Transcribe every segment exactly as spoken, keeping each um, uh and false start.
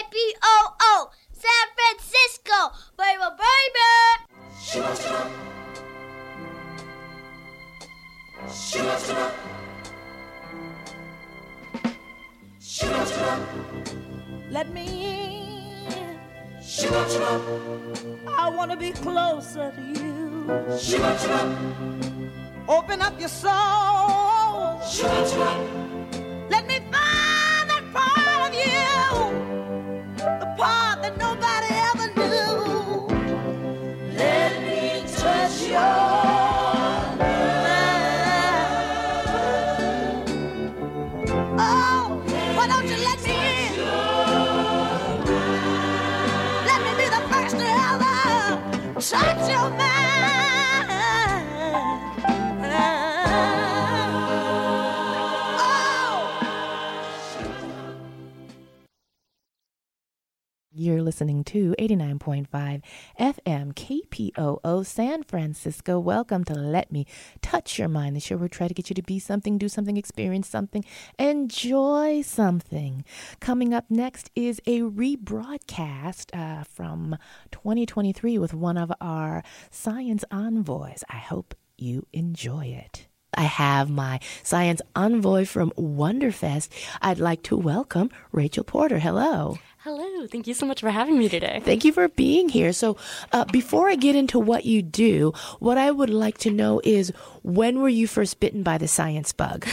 P O O, San Francisco, baby, baby. Shiba, shiba. Shiba, shiba. Shiba, shiba. Let me in. Shiba, shiba. I want to be closer to you. Shiba, shiba. Open up your soul. Shiba, shiba. Let me find that part of you, the part that nobody ever knew. Let me touch your touch your mind. You're listening to eighty-nine point five F M K P O O San Francisco. Welcome to Let Me Touch Your Mind, the show where we try to get you to be something, do something, experience something, enjoy something. Coming up next is a rebroadcast uh, from twenty twenty-three with one of our science envoys. I hope you enjoy it. I have my science envoy from Wonderfest. I'd like to welcome Rachel Porter. Hello. Hello. Thank you so much for having me today. Thank you for being here. So uh, before I get into what you do, what I would like to know is, when were you first bitten by the science bug?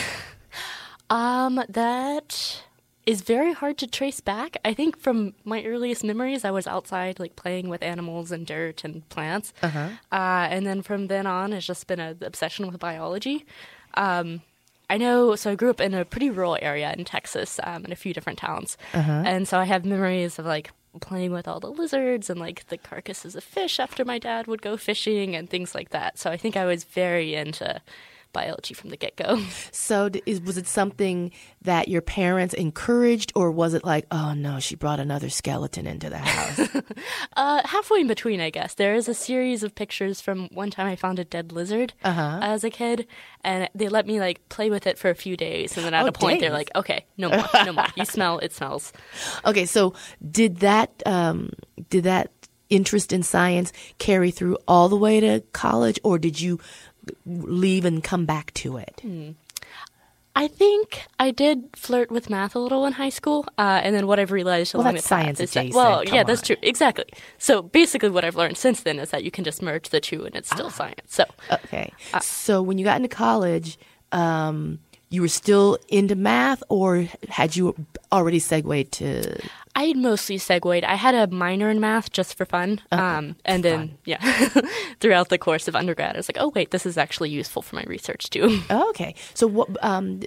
Um, that is very hard to trace back. I think from my earliest memories, I was outside, like, playing with animals and dirt and plants. Uh-huh. Uh, and then from then on, it's just been an obsession with biology. Um I know, so I grew up in a pretty rural area in Texas, um, in a few different towns. Uh-huh. And so I have memories of, like, playing with all the lizards and, like, the carcasses of fish after my dad would go fishing and things like that. So I think I was very into biology from the get-go. So is, was it something that your parents encouraged, or was it like, oh, no, she brought another skeleton into the house? uh, halfway in between, I guess. There is a series of pictures from one time I found a dead lizard uh-huh. as a kid, and they let me, like, play with it for a few days, and then at oh, a point days. They're like, okay, no more, no more. You smell, it smells. Okay, so did that um, did that interest in science carry through all the way to college, or did you leave and come back to it? Hmm. I think I did flirt with math a little in high school, uh, and then what I've realized well, along that's the science path is adjacent. that, well, Come yeah, on. that's true, exactly. So basically, what I've learned since then is that you can just merge the two, and it's still ah. science. So okay, uh, so when you got into college, um, you were still into math, or had you already segued to? I had mostly segued. I had a minor in math just for fun. Okay. Um, and then, fun. yeah, throughout the course of undergrad, I was like, oh, wait, this is actually useful for my research, too. Okay. So what? Um,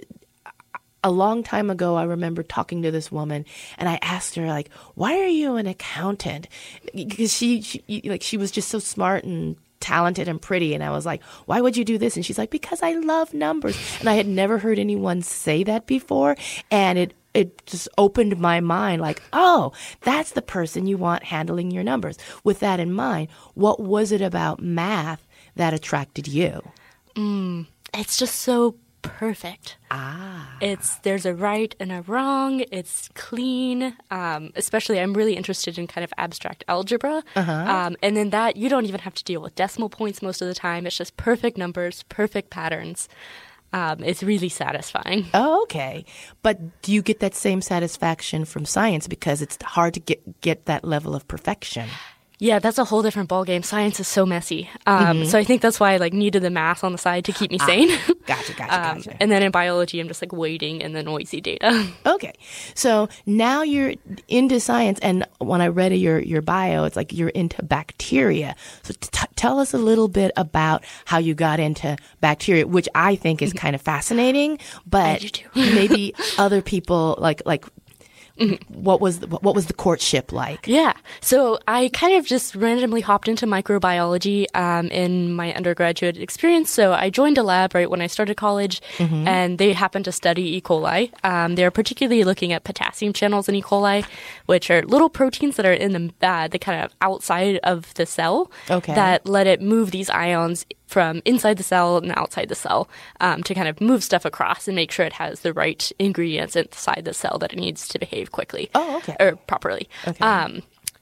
a long time ago, I remember talking to this woman, and I asked her, like, why are you an accountant? Because she, she like, she was just so smart and talented and pretty. And I was like, why would you do this? And she's like, because I love numbers. And I had never heard anyone say that before. And it It just opened my mind, like, oh, that's the person you want handling your numbers. With that in mind, what was it about math that attracted you? Mm, it's just so perfect. Ah. It's there's a right and a wrong. It's clean. Um, especially, I'm really interested in kind of abstract algebra. Uh-huh. Um, and then that, you don't even have to deal with decimal points most of the time. It's just perfect numbers, perfect patterns. Um, it's really satisfying. Oh, okay. But do you get that same satisfaction from science, because it's hard to get, get that level of perfection? Yeah, that's a whole different ballgame. Science is so messy. Um, mm-hmm. So I think that's why I like needed the math on the side to keep me sane. Ah, gotcha, gotcha, um, gotcha. And then in biology, I'm just like waiting in the noisy data. Okay. So now you're into science, and when I read your, your bio, it's like you're into bacteria. So t- tell us a little bit about how you got into bacteria, which I think is kind of fascinating, but maybe other people like like Mm-hmm. What was the, what was the courtship like? Yeah. So I kind of just randomly hopped into microbiology um, in my undergraduate experience. So I joined a lab right when I started college, mm-hmm. and they happened to study E. coli. Um, they're particularly looking at potassium channels in E. coli, which are little proteins that are in the, uh, the kind of outside of the cell okay. that let it move these ions from inside the cell and outside the cell um, to kind of move stuff across and make sure it has the right ingredients inside the cell that it needs to behave quickly. Oh, okay. Or properly. Okay. Um,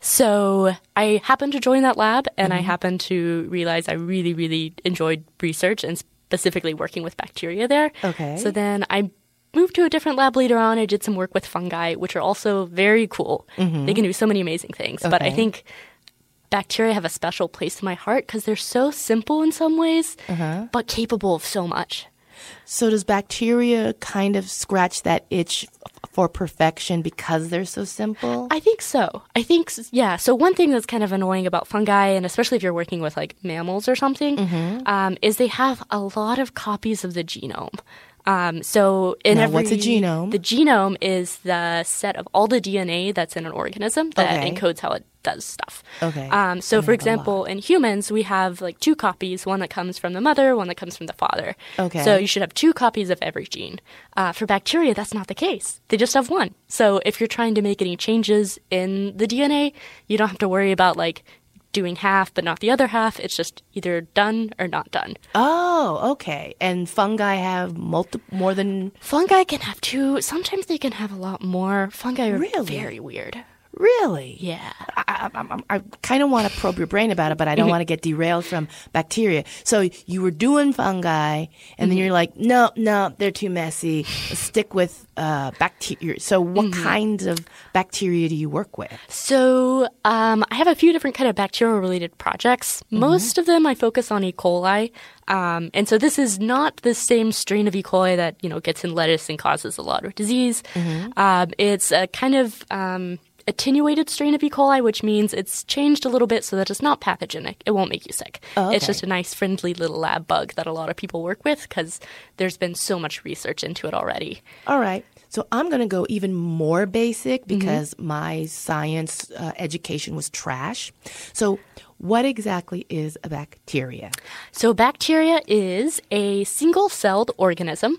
so I happened to join that lab, and mm-hmm. I happened to realize I really, really enjoyed research and specifically working with bacteria there. Okay. So then I moved to a different lab later on. I did some work with fungi, which are also very cool. Mm-hmm. They can do so many amazing things. Okay. But I think bacteria have a special place in my heart because they're so simple in some ways, uh-huh. but capable of so much. So does bacteria kind of scratch that itch for perfection because they're so simple? I think so. I think, yeah. So one thing that's kind of annoying about fungi, and especially if you're working with like mammals or something, mm-hmm. um, is they have a lot of copies of the genome. Um, so in now, every, what's a genome? The genome is the set of all the D N A that's in an organism that okay. encodes how it does stuff. Okay. Um, so for example, in humans, we have like two copies, one that comes from the mother, one that comes from the father. Okay. So you should have two copies of every gene. Uh, for bacteria, that's not the case. They just have one. So if you're trying to make any changes in the D N A, you don't have to worry about like doing half but not the other half. It's just either done or not done. Oh, okay. And fungi have multi- more than... Fungi can have two. Sometimes they can have a lot more. Fungi are really? very weird. Really? Yeah. I, I, I, I kind of want to probe your brain about it, but I don't want to get derailed from bacteria. So you were doing fungi, and mm-hmm. then you're like, no, no, they're too messy. Let's stick with uh, bacteria. So what mm-hmm. kinds of bacteria do you work with? So um, I have a few different kind of bacterial-related projects. Mm-hmm. Most of them I focus on E. coli. Um, and so this is not the same strain of E. coli that, you know, gets in lettuce and causes a lot of disease. Mm-hmm. Um, it's a kind of... Um, attenuated strain of E. coli, which means it's changed a little bit so that it's not pathogenic. It won't make you sick. Oh, okay. It's just a nice, friendly little lab bug that a lot of people work with because there's been so much research into it already. All right. So I'm going to go even more basic because mm-hmm. my science uh, education was trash. So what exactly is a bacteria? So bacteria is a single-celled organism.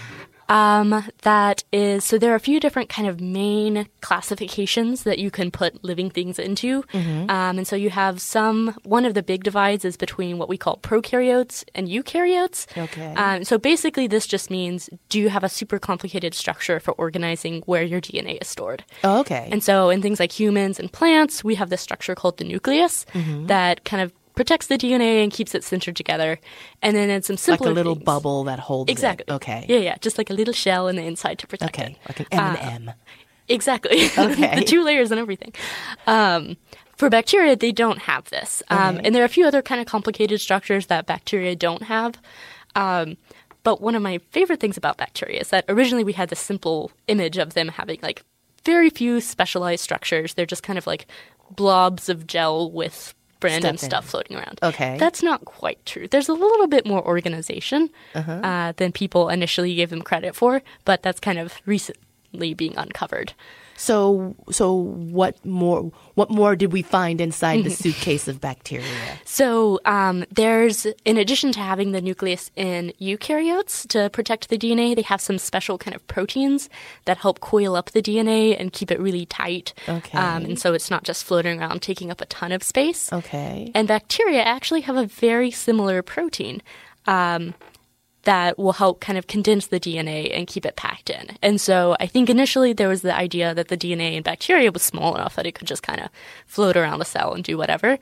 Um, that is, so there are a few different kind of main classifications that you can put living things into. Mm-hmm. Um, and so you have some, one of the big divides is between what we call prokaryotes and eukaryotes. Okay. Um, so basically this just means, do you have a super complicated structure for organizing where your D N A is stored? Oh, okay. And so in things like humans and plants, we have this structure called the nucleus mm-hmm. that kind of protects the D N A and keeps it centered together. And then in some simpler like a little things, bubble that holds exactly. it. Okay. Yeah, yeah. Just like a little shell in the inside to protect okay. it. Okay, like an M and M. Uh, exactly. Okay. The two layers and everything. Um, for bacteria, they don't have this. Um, okay. And there are a few other kind of complicated structures that bacteria don't have. Um, but one of my favorite things about bacteria is that originally we had this simple image of them having like very few specialized structures. They're just kind of like blobs of gel with random stuff, stuff floating around. Okay. That's not quite true. There's a little bit more organization uh-huh. uh, than people initially gave them credit for, but that's kind of recently being uncovered. So, so what more? What more did we find inside the suitcase of bacteria? So, um, there's, in addition to having the nucleus in eukaryotes to protect the D N A, they have some special kind of proteins that help coil up the D N A and keep it really tight. Okay. Um, and so it's not just floating around taking up a ton of space. Okay. And bacteria actually have a very similar protein. Um, that will help kind of condense the D N A and keep it packed in. And so I think initially there was the idea that the D N A in bacteria was small enough that it could just kind of float around the cell and do whatever.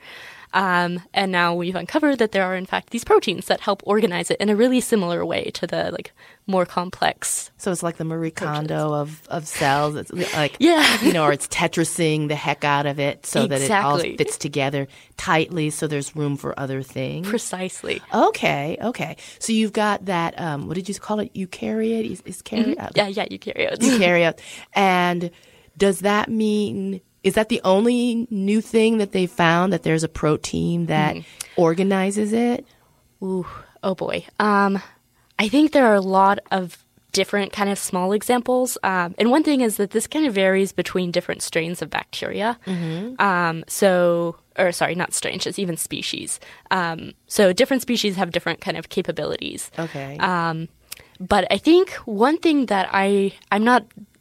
Um, and now we've uncovered that there are, in fact, these proteins that help organize it in a really similar way to the like more complex. So it's like the Marie Kondo of, of cells. It's like, yeah. you know, or it's Tetrising the heck out of it so exactly. that it all fits together tightly so there's room for other things. Precisely. Okay, okay. So you've got that, um, what did you call it? Eukaryote? Is, is carry- mm-hmm. Yeah, yeah, eukaryotes. Eukaryote. And does that mean... Is that the only new thing that they found, that there's a protein that mm. organizes it? Ooh, oh boy. Um, I think there are a lot of different kind of small examples. Um, and one thing is that this kind of varies between different strains of bacteria. Mm-hmm. Um, so, or sorry, not strains, it's even species. Um, so different species have different kind of capabilities. Okay. Um, but I think one thing that I, I'm not...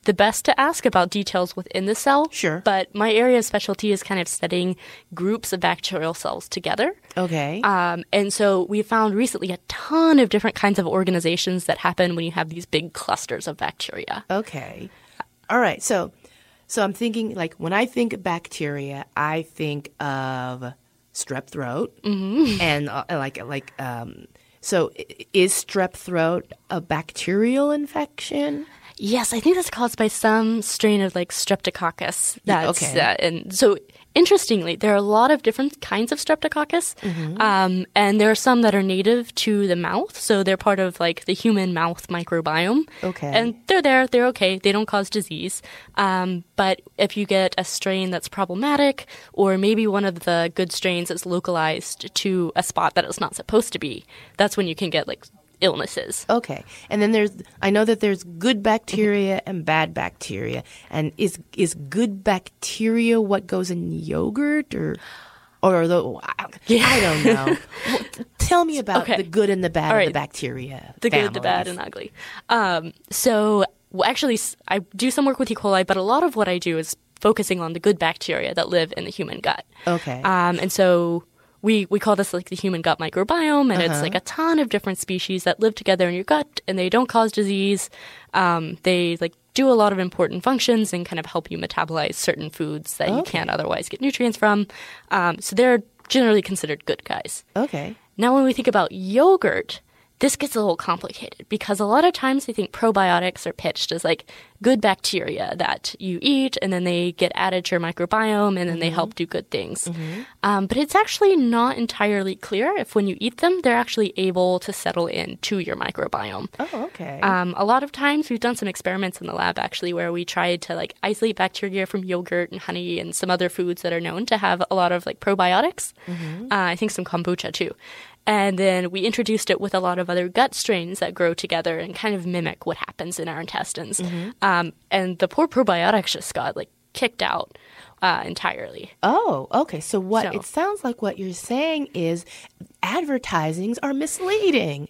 the best to ask about details within the cell. Sure. But my area of specialty is kind of studying groups of bacterial cells together. Okay. Um, and so we found recently a ton of different kinds of organizations that happen when you have these big clusters of bacteria. Okay. All right. So, so I'm thinking, like, when I think of bacteria, I think of strep throat, mm-hmm. and uh, like, like, um, so is strep throat a bacterial infection? Yes, I think that's caused by some strain of like Streptococcus. That's, okay. Uh, and so interestingly, there are a lot of different kinds of Streptococcus, mm-hmm. um, and there are some that are native to the mouth. So they're part of like the human mouth microbiome. Okay. And they're there. They're okay. They don't cause disease. Um, but if you get a strain that's problematic, or maybe one of the good strains is localized to a spot that it's not supposed to be, that's when you can get like illnesses. Okay. And then there's, I know that there's good bacteria and bad bacteria. And is is good bacteria what goes in yogurt, or or the, yeah. I don't know. Well, tell me about okay. the good and the bad right. of the bacteria. The families. good, the bad, and ugly. Um, so well, actually, I do some work with E. coli, but a lot of what I do is focusing on the good bacteria that live in the human gut. Okay. Um, and so We we call this like the human gut microbiome, and uh-huh. it's like a ton of different species that live together in your gut, and they don't cause disease. Um, they like do a lot of important functions and kind of help you metabolize certain foods that okay. you can't otherwise get nutrients from. Um, so they're generally considered good guys. Okay. Now, when we think about yogurt, this gets a little complicated because a lot of times I think probiotics are pitched as like good bacteria that you eat, and then they get added to your microbiome, and then mm-hmm. they help do good things. Mm-hmm. Um, but it's actually not entirely clear if when you eat them, they're actually able to settle into your microbiome. Oh, okay. Um, a lot of times we've done some experiments in the lab actually where we tried to like isolate bacteria from yogurt and honey and some other foods that are known to have a lot of like probiotics. Mm-hmm. Uh, I think some kombucha too. And then we introduced it with a lot of other gut strains that grow together and kind of mimic what happens in our intestines. Mm-hmm. Um, and the poor probiotics just got like kicked out uh, entirely. Oh, okay. So what So- it sounds like what you're saying is advertisings are misleading.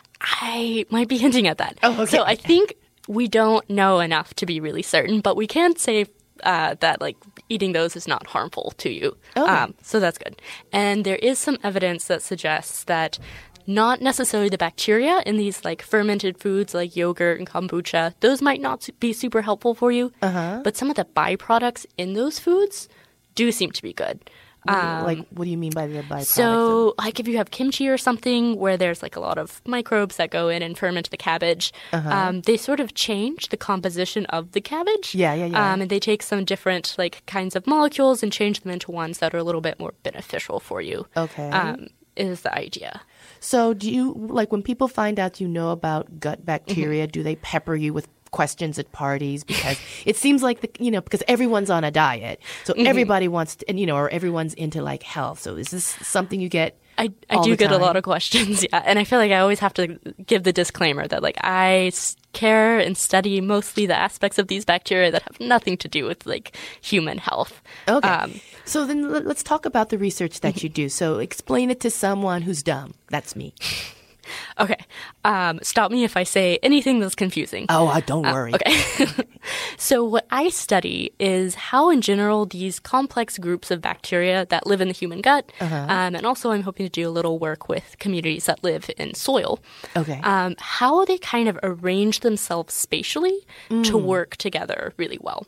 I might be hinting at that. Oh, okay. So I think we don't know enough to be really certain, but we can say uh, that like eating those is not harmful to you. Okay. Um, so that's good. And there is some evidence that suggests that not necessarily the bacteria in these like fermented foods like yogurt and kombucha, those might not su- be super helpful for you, uh-huh. but some of the byproducts in those foods do seem to be good. Um, like, what do you mean by the byproducts? So, like, if you have kimchi or something where there's like a lot of microbes that go in and ferment the cabbage, uh-huh. um, they sort of change the composition of the cabbage. Yeah, yeah, yeah. Um, and they take some different like kinds of molecules and change them into ones that are a little bit more beneficial for you. Okay. Um, is the idea. So, do you like when people find out you know about gut bacteria? Mm-hmm. Do they pepper you with questions at parties? Because it seems like the you know because everyone's on a diet, so mm-hmm. everybody wants to, and you know, or everyone's into like health. So, is this something you get? I, I do get a lot of questions, yeah. And I feel like I always have to give the disclaimer that like I care and study mostly the aspects of these bacteria that have nothing to do with like human health. Okay. Um, so then let's talk about the research that you do. So explain it to someone who's dumb. That's me. Okay. Um, stop me if I say anything that's confusing. Oh, uh, don't worry. Uh, okay. So what I study is how, in general, these complex groups of bacteria that live in the human gut, uh-huh. um, and also I'm hoping to do a little work with communities that live in soil, okay. um, how they kind of arrange themselves spatially mm. to work together really well.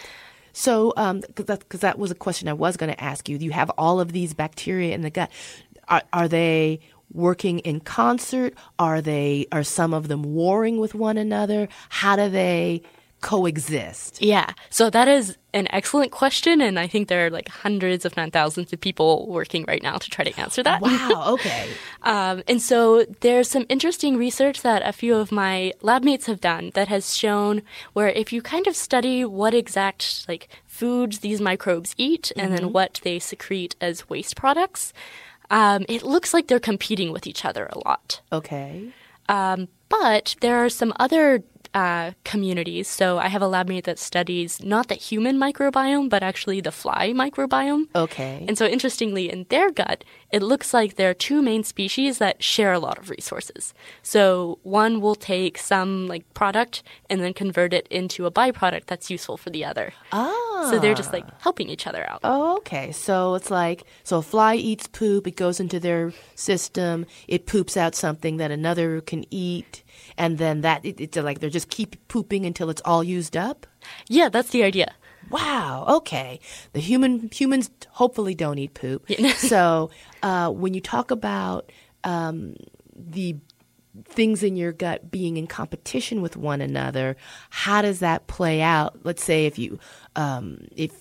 So, um, because that, 'cause that was a question I was going to ask you. You have all of these bacteria in the gut. Are, are they working in concert? Are they? Are some of them warring with one another? How do they coexist? Yeah. So that is an excellent question, and I think there are like hundreds, if not thousands, of people working right now to try to answer that. Wow. Okay. um, and so there's some interesting research that a few of my lab mates have done that has shown where if you kind of study what exact like foods these microbes eat, mm-hmm. and then what they secrete as waste products, um, it looks like they're competing with each other a lot. Okay. Um, but there are some other uh, communities. So I have a lab mate that studies not the human microbiome, but actually the fly microbiome. Okay. And so interestingly, in their gut, it looks like there are two main species that share a lot of resources. So one will take some like product and then convert it into a byproduct that's useful for the other. Ah. So they're just like helping each other out. Oh, okay. So it's like, so a fly eats poop, it goes into their system, it poops out something that another can eat, and then that, it, it's like they're just keep pooping until it's all used up? Yeah, that's the idea. Wow. Okay. The human humans hopefully don't eat poop. So uh, when you talk about um, the things in your gut being in competition with one another, how does that play out? Let's say if you um, if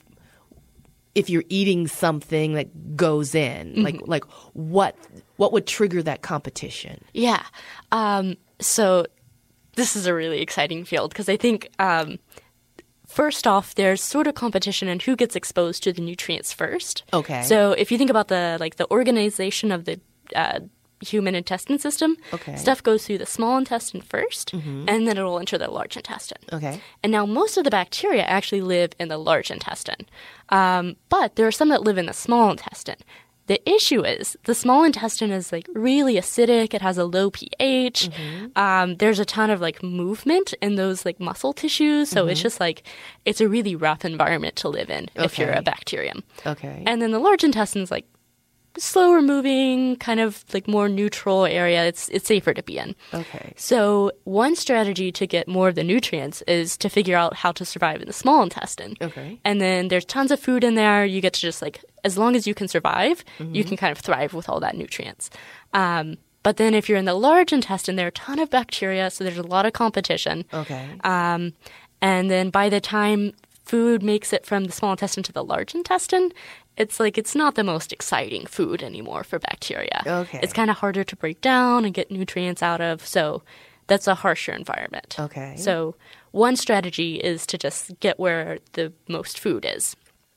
if you're eating something that goes in, mm-hmm. like like what what would trigger that competition? Yeah. Um, so this is a really exciting field because I think. Um, First off, there's sort of competition in who gets exposed to the nutrients first. Okay. So if you think about the like the organization of the uh, human intestine system, okay. stuff goes through the small intestine first, mm-hmm. and then it'll enter the large intestine. Okay. And now most of the bacteria actually live in the large intestine, um, but there are some that live in the small intestine. The issue is the small intestine is like really acidic. It has a low pH. Mm-hmm. Um, there's a ton of like movement in those like muscle tissues. So mm-hmm. it's just like it's a really rough environment to live in okay. if you're a bacterium. Okay. And then the large intestine is like slower moving, kind of like more neutral area. It's it's safer to be in. Okay. So one strategy to get more of the nutrients is to figure out how to survive in the small intestine. Okay. And then there's tons of food in there. You get to just like, as long as you can survive, mm-hmm. you can kind of thrive with all that nutrients. Um, but then if you're in the large intestine, there are a ton of bacteria, so there's a lot of competition. Okay. Um, and then by the time food makes it from the small intestine to the large intestine, it's like it's not the most exciting food anymore for bacteria. Okay. It's kind of harder to break down and get nutrients out of, so that's a harsher environment. Okay. So one strategy is to just get where the most food is.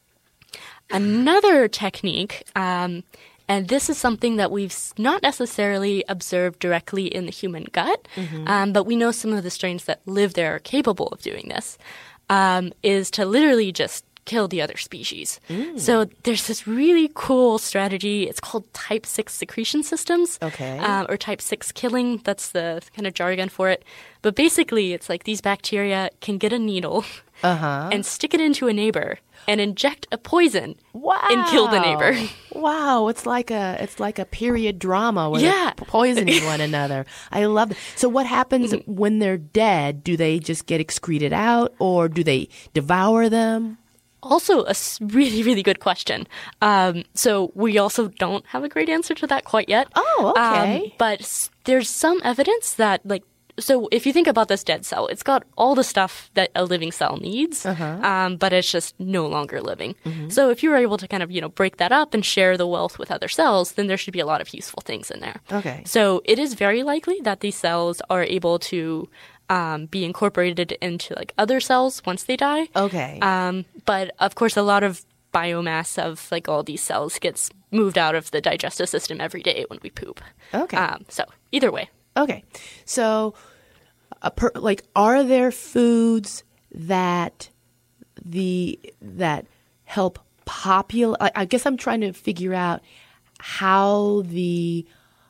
Another technique, um, and this is something that we've not necessarily observed directly in the human gut, mm-hmm. um, but we know some of the strains that live there are capable of doing this, um, is to literally just kill the other species. Mm. So there's this really cool strategy. It's called type six secretion systems, okay. um, or type six killing. That's the kind of jargon for it. But basically, it's like these bacteria can get a needle uh-huh. and stick it into a neighbor and inject a poison wow. and kill the neighbor. Wow, it's like a it's like a period drama where yeah. they're poisoning one another. I love it. So what happens mm-hmm. when they're dead? Do they just get excreted out or do they devour them? Also, a really, really good question. Um, so we also don't have a great answer to that quite yet. Oh, okay. Um, but there's some evidence that, like, so if you think about this dead cell, it's got all the stuff that a living cell needs, uh-huh. um, but it's just no longer living. Mm-hmm. So if you were able to kind of, you know, break that up and share the wealth with other cells, then there should be a lot of useful things in there. Okay. So it is very likely that these cells are able to Um, be incorporated into like other cells once they die. Okay. Um, but of course, a lot of biomass of like all these cells gets moved out of the digestive system every day when we poop. Okay. Um, so either way. Okay. So, a per, like, are there foods that the that help populate? I, I guess I'm trying to figure out how the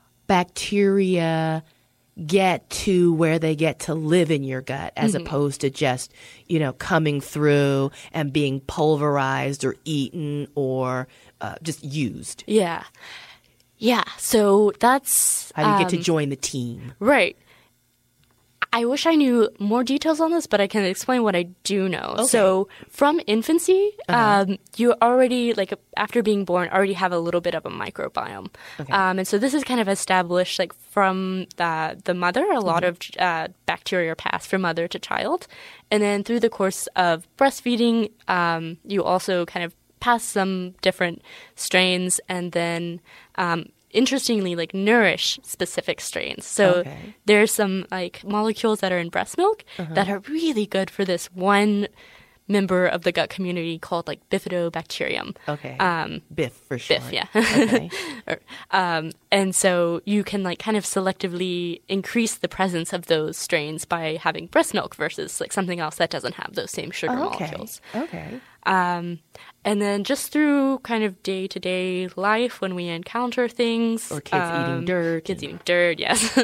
bacteria get to where they get to live in your gut as mm-hmm. opposed to just, you know, coming through and being pulverized or eaten or uh, just used. Yeah. Yeah. So that's... How do you um, get to join the team? Right. I wish I knew more details on this, but I can explain what I do know. Okay. So from infancy, uh-huh. um, you already, like after being born, already have a little bit of a microbiome. Okay. Um, and so this is kind of established like from the, the mother. A lot mm-hmm. of uh, bacteria are passed from mother to child. And then through the course of breastfeeding, um, you also kind of pass some different strains and then um, interestingly, like nourish specific strains. So okay. there's some like molecules that are in breast milk uh-huh. that are really good for this one member of the gut community called like Bifidobacterium. Okay. Um, B I F for short. B I F, yeah. Okay. Or, um, and so you can like kind of selectively increase the presence of those strains by having breast milk versus like something else that doesn't have those same sugar Oh, okay. molecules. Okay. Um, and then just through kind of day-to-day life when we encounter things. Or kids um, eating dirt. Kids eating dirt, yes.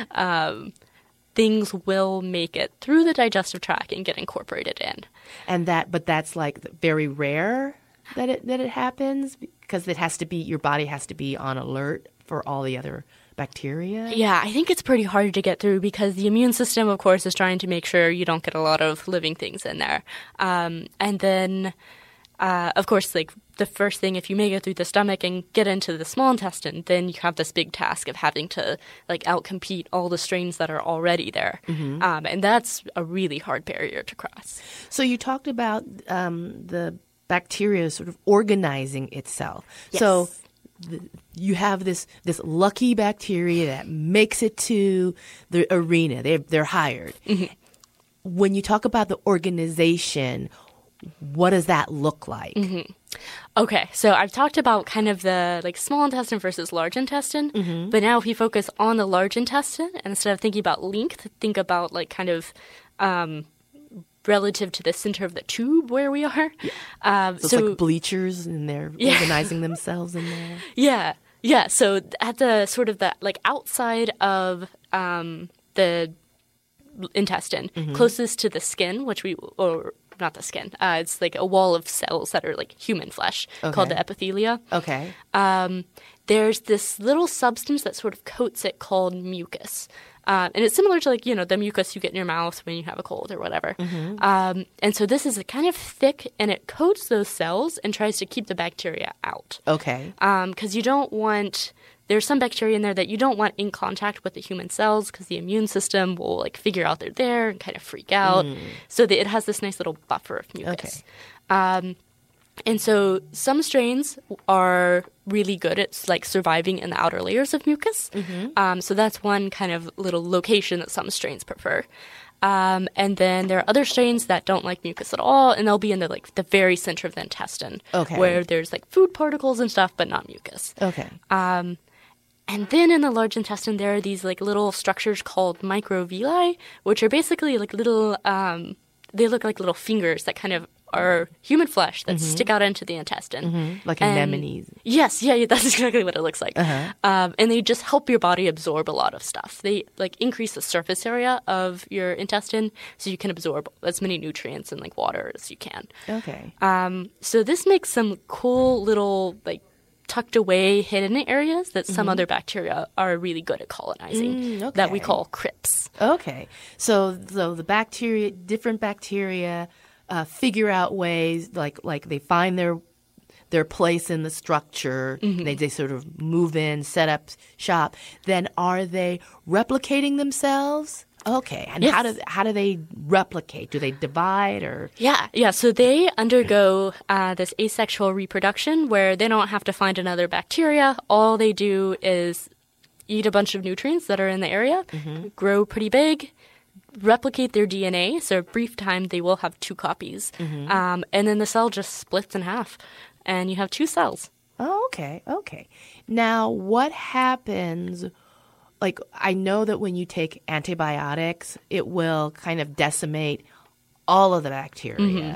um, things will make it through the digestive tract and get incorporated in. And that, but that's like very rare that it that it happens because it has to be your body has to be on alert for all the other bacteria. Yeah, I think it's pretty hard to get through because the immune system, of course, is trying to make sure you don't get a lot of living things in there. Um, and then, uh, of course, like the first thing, if you make it through the stomach and get into the small intestine, then you have this big task of having to like outcompete all the strains that are already there. Mm-hmm. Um, and that's a really hard barrier to cross. So you talked about um, the bacteria sort of organizing itself. Yes. So th- you have this this lucky bacteria that makes it to the arena. They're, they're hired. Mm-hmm. When you talk about the organization, what does that look like? Mm-hmm. Okay, so I've talked about kind of the like small intestine versus large intestine, mm-hmm. but now if you focus on the large intestine, and instead of thinking about length, think about like kind of um, relative to the center of the tube where we are. Yeah. Um, so it's so, like bleachers, and they're yeah. organizing themselves in there. Yeah, yeah. So at the sort of the like outside of um, the intestine, mm-hmm. closest to the skin, which we or not the skin, uh, it's like a wall of cells that are like human flesh Okay. called the epithelia. Okay. Um, there's this little substance that sort of coats it called mucus. Um, and it's similar to like, you know, the mucus you get in your mouth when you have a cold or whatever. Mm-hmm. Um, and so this is a kind of thick and it coats those cells and tries to keep the bacteria out. Okay. Because um, you don't want, there's some bacteria in there that you don't want in contact with the human cells because the immune system will like figure out they're there and kind of freak out. Mm. So that it has this nice little buffer of mucus. Okay. Um, And so some strains are really good at like surviving in the outer layers of mucus. Mm-hmm. Um, so that's one kind of little location that some strains prefer. Um, and then there are other strains that don't like mucus at all, and they'll be in the like the very center of the intestine, okay. where there's like food particles and stuff, but not mucus. Okay. Um, and then in the large intestine, there are these like little structures called microvilli, which are basically like little. Um, they look like little fingers that kind of are human flesh that mm-hmm. stick out into the intestine. Mm-hmm. Like and, anemones. Yes, yeah, yeah, that's exactly what it looks like. Uh-huh. Um, and they just help your body absorb a lot of stuff. They like increase the surface area of your intestine so you can absorb as many nutrients and like water as you can. Okay. Um, so this makes some cool little like tucked away hidden areas that some mm-hmm. other bacteria are really good at colonizing mm, okay. that we call crypts. Okay. So so the bacteria, different bacteria uh, figure out ways, like like they find their their place in the structure. Mm-hmm. They, they sort of move in, set up shop. Then are they replicating themselves? Okay. And yes. how do how do they replicate? Do they divide or? Yeah, yeah. So they undergo uh, this asexual reproduction where they don't have to find another bacteria. All they do is eat a bunch of nutrients that are in the area, mm-hmm. grow pretty big, replicate their D N A. So a brief time they will have two copies. Mm-hmm. Um, and then the cell just splits in half and you have two cells. Oh, okay. Okay. Now, what happens... Like, I know that when you take antibiotics, it will kind of decimate all of the bacteria. Mm-hmm.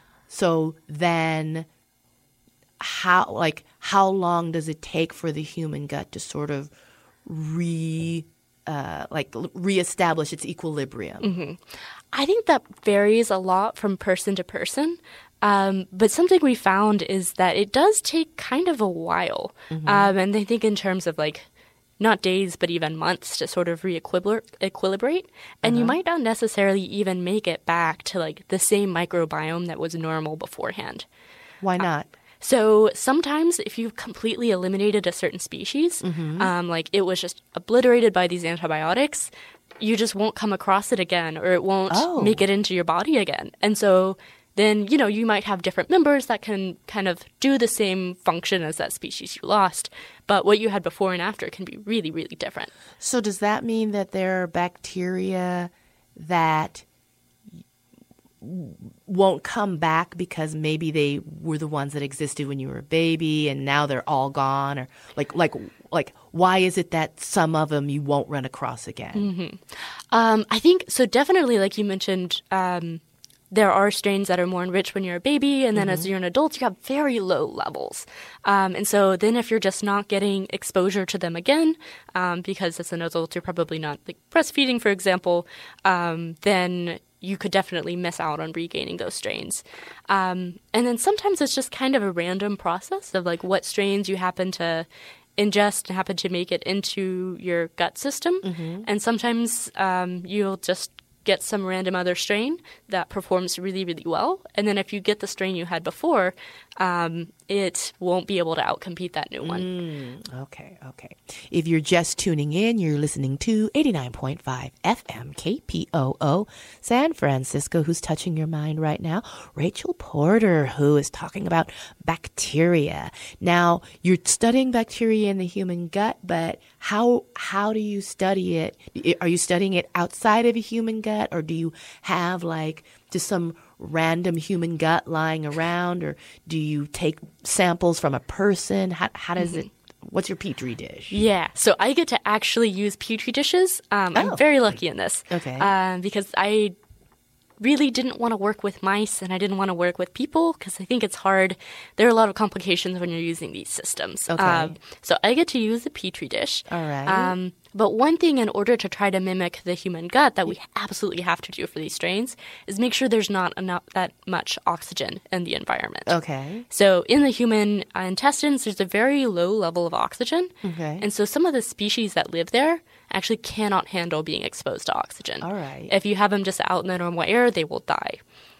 So then how, like, how long does it take for the human gut to sort of re, uh, like, reestablish its equilibrium? Mm-hmm. I think that varies a lot from person to person. Um, but something we found is that it does take kind of a while. Mm-hmm. Um, and I think in terms of, like, not days, but even months to sort of re-equilibrate. And uh-huh. you might not necessarily even make it back to like the same microbiome that was normal beforehand. Why not? Uh, so sometimes if you've completely eliminated a certain species, mm-hmm. um, like it was just obliterated by these antibiotics, you just won't come across it again or it won't oh. make it into your body again. And so then, you know, you might have different members that can kind of do the same function as that species you lost. But what you had before and after can be really, really different. So does that mean that there are bacteria that won't come back because maybe they were the ones that existed when you were a baby and now they're all gone? Or like, like, like, why is it that some of them you won't run across again? Mm-hmm. Um, I think, so definitely, like you mentioned, um, there are strains that are more enriched when you're a baby, and then mm-hmm. as you're an adult, you have very low levels. Um, and so then if you're just not getting exposure to them again, um, because as an adult you're probably not like breastfeeding, for example, um, then you could definitely miss out on regaining those strains. Um, and then sometimes it's just kind of a random process of like what strains you happen to ingest and happen to make it into your gut system. Mm-hmm. And sometimes um, you'll just get some random other strain that performs really, really well. And then if you get the strain you had before, um, it won't be able to outcompete that new one. Mm, okay, okay. If you're just tuning in, you're listening to eighty-nine point five F M K P O O San Francisco. Who's touching your mind right now? Rachel Porter, who is talking about bacteria. Now, you're studying bacteria in the human gut, but how how do you study it? Are you studying it outside of a human gut, or do you have like just some random human gut lying around, or do you take samples from a person? How how does mm-hmm. it? What's your petri dish? Yeah, so I get to actually use petri dishes. Um, oh. I'm very lucky in this. Okay, um, because I really didn't want to work with mice and I didn't want to work with people because I think it's hard. There are a lot of complications when you're using these systems. Okay. Um, so I get to use a petri dish. All right. Um, but one thing in order to try to mimic the human gut that we absolutely have to do for these strains is make sure there's not enough, that much oxygen in the environment. Okay. So in the human uh, intestines, there's a very low level of oxygen. Okay. And so some of the species that live there actually cannot handle being exposed to oxygen. All right. If you have them just out in the normal air, they will die.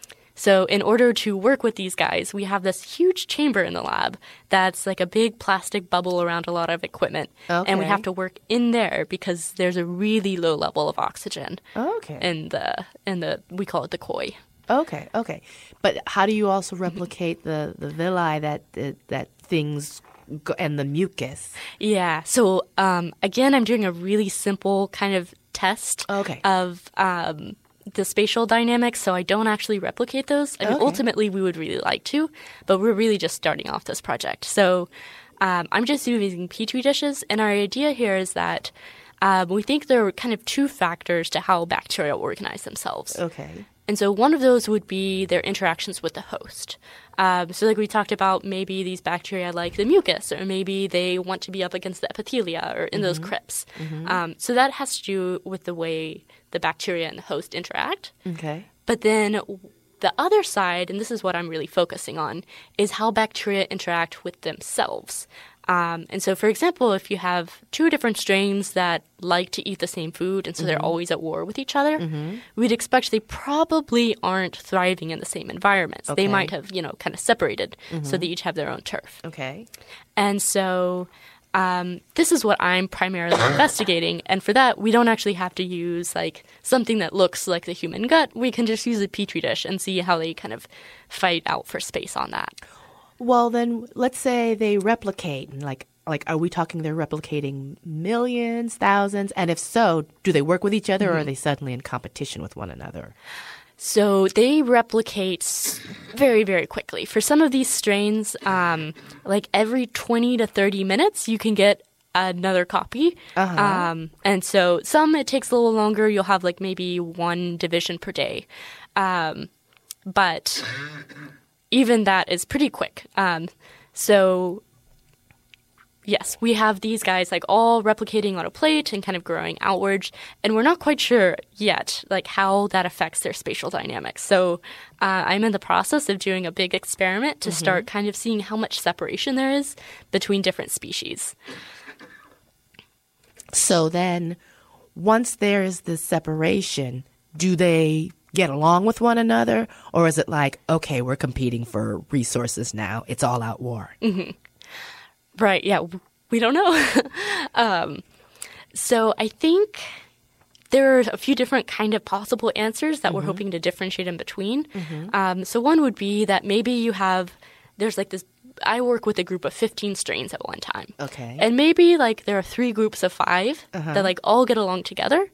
So in order to work with these guys, we have this huge chamber in the lab that's like a big plastic bubble around a lot of equipment. Okay. And we have to work in there because there's a really low level of oxygen. Okay. In the, in the we call it the koi. Okay, okay. But how do you also replicate the, the villi that, that, that things go, and the mucus? Yeah. So um, again, I'm doing a really simple kind of test okay. of um, the spatial dynamics, so I don't actually replicate those. I mean, okay. ultimately, we would really like to, but we're really just starting off this project. So um, I'm just using petri dishes, and our idea here is that um, we think there are kind of two factors to how bacteria organize themselves. Okay. And so one of those would be their interactions with the host. Um, so like we talked about, maybe these bacteria like the mucus, or maybe they want to be up against the epithelia or in mm-hmm. those crypts. Mm-hmm. Um, so that has to do with the way the bacteria and the host interact. Okay. But then the other side, and this is what I'm really focusing on, is how bacteria interact with themselves. Um, and so, for example, if you have two different strains that like to eat the same food, and so mm-hmm. they're always at war with each other, mm-hmm. we'd expect they probably aren't thriving in the same environments. Okay. They might have, you know, kind of separated, mm-hmm. so they each have their own turf. Okay. And so um, this is what I'm primarily investigating. And for that, we don't actually have to use like something that looks like the human gut. We can just use a petri dish and see how they kind of fight out for space on that. Well, then let's say they replicate. Like, like, are we talking they're replicating millions, thousands? And if so, do they work with each other, mm-hmm. or are they suddenly in competition with one another? So they replicate very, very quickly. For some of these strains, um, like every twenty to thirty minutes, you can get another copy. Uh-huh. Um, and so some, it takes a little longer. You'll have like maybe one division per day. Um, but even that is pretty quick. Um, so yes, we have these guys like all replicating on a plate and kind of growing outwards, and we're not quite sure yet like how that affects their spatial dynamics. So uh, I'm in the process of doing a big experiment to mm-hmm. start kind of seeing how much separation there is between different species. So then once there is this separation, do they get along with one another, or is it like, okay, we're competing for resources now, it's all out war? Mm-hmm. Right, yeah, we don't know. um, so I think there are a few different kind of possible answers that mm-hmm. we're hoping to differentiate in between. Mm-hmm. Um, so one would be that maybe you have, there's like this, I work with a group of fifteen strains at one time. Okay. And maybe like there are three groups of five uh-huh. that like all get along together,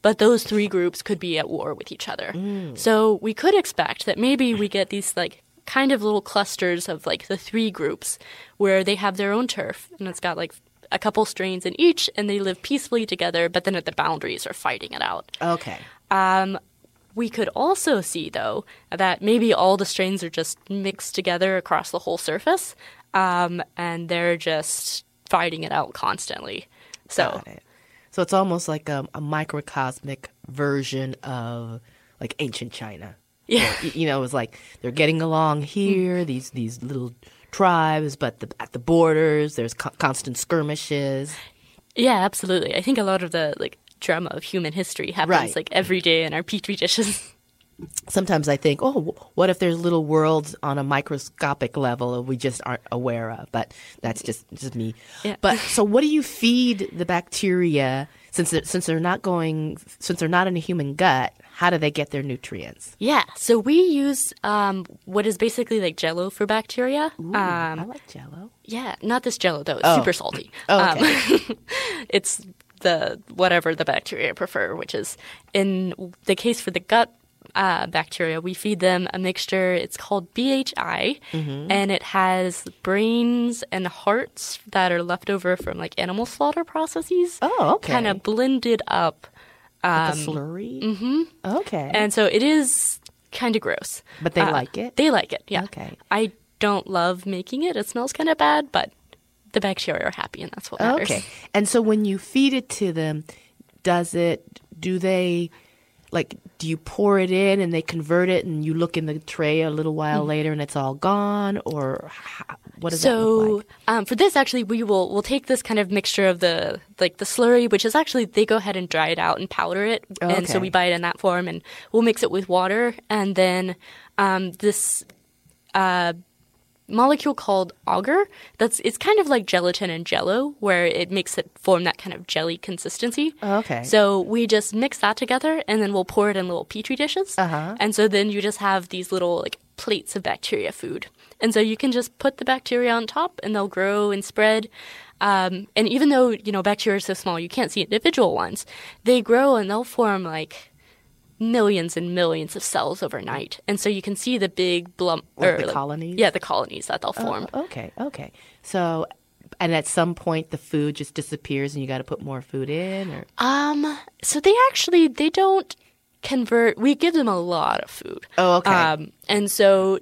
but those three groups could be at war with each other. Mm. So we could expect that maybe we get these like kind of little clusters of like the three groups where they have their own turf, and it's got like a couple strains in each, and they live peacefully together, but then at the boundaries are fighting it out. Okay. Um, we could also see, though, that maybe all the strains are just mixed together across the whole surface, um, and they're just fighting it out constantly. So, Got it. So it's almost like a, a microcosmic version of like ancient China. yeah. Y- You know, it was like they're getting along here, these these little tribes, but the, at the borders, there's co- constant skirmishes. Yeah, absolutely. I think a lot of the like drama of human history happens Right. like every day in our petri dishes. Sometimes I think, oh, wh- what if there's little worlds on a microscopic level that we just aren't aware of? But that's just just me. Yeah. But so, what do you feed the bacteria since they're, since they're not going since they're not in a human gut? How do they get their nutrients? Yeah, so we use um, what is basically like Jell-O for bacteria. Ooh, um, I like Jell-O. Yeah, not this Jell-O though. It's Oh. super salty. Oh, okay. Um, it's the whatever the bacteria prefer, which is in the case for the gut uh, bacteria, we feed them a mixture. It's called B H I, Mm-hmm. and it has brains and hearts that are left over from like animal slaughter processes. Oh, okay. Kind of blended up. Like a slurry. Mm-hmm. Okay. And so it is kind of gross. But they Uh, like it? They like it, yeah. Okay. I don't love making it. It smells kind of bad, but the bacteria are happy, and that's what matters. Okay. And so when you feed it to them, does it, do they, like, do you pour it in and they convert it and you look in the tray a little while Mm. later and it's all gone? Or how, what does that look So like? um, for this, actually, we will we'll take this kind of mixture of the like the slurry, which is actually they go ahead and dry it out and powder it, and so Okay. we buy it in that form, and we'll mix it with water, and then um, this uh, molecule called agar. That's it's kind of like gelatin and Jell-O, where it makes it form that kind of jelly consistency. Okay. So we just mix that together, and then we'll pour it in little petri dishes. Uh-huh. And so then you just have these little like plates of bacteria food. And so you can just put the bacteria on top, and they'll grow and spread. Um, and even though, you know, bacteria are so small, you can't see individual ones, they grow and they'll form like millions and millions of cells overnight. And so you can see the big blump. Like or, the colonies? Yeah, the colonies that they'll form. Oh, okay, okay. So, and at some point the food just disappears and you got to put more food in? Or Um, so they actually, they don't convert, we give them a lot of food. Oh, okay. Um, and so